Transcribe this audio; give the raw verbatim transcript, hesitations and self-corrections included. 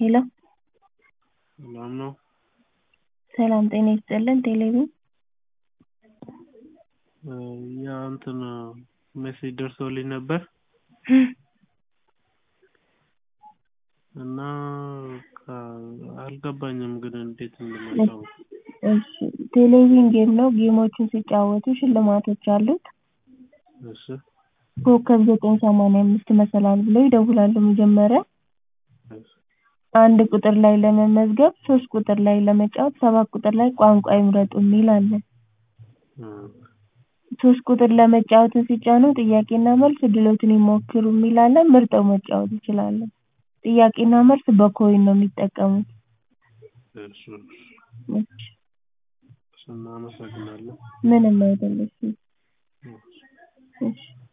ሄሎ ሰላም ነው? ሰላም ጤና ይስጥልን ቴሌቪዥን ያ እንትን ሜሴጅ ደርሶልኝ ነበር እና አልገባኝም ግን እንዴት እንደመጣው እሺ ቴሌቪዥን ጌም ነው ጌሞችን ሲጫወቱ ሽልማቶች አሉት እሺ ኮከብ ዘጠኝ ሰማንያ አምስት መሰላል ብለው ይደውላሉ መጀመሪያ አንድ ቁጥር ላይ ለመመዝገብ ሶስት ቁጥር ላይ ለመጫወት ሰባት ቁጥር ላይ ቋንቋ ይምረጡ የሚል አለ ሶስት ቁጥር ለመጫወት ሲጫኑ ጥያቄና መልስ እድሎትን ይሞክሩ የሚል አለ መርጠው መጫወት ይችላሉ ጥያቄና መልስ በኮይን ነው የሚጠቀሙት እሺ እናመሰግናለን ምንም አይደለም እሺ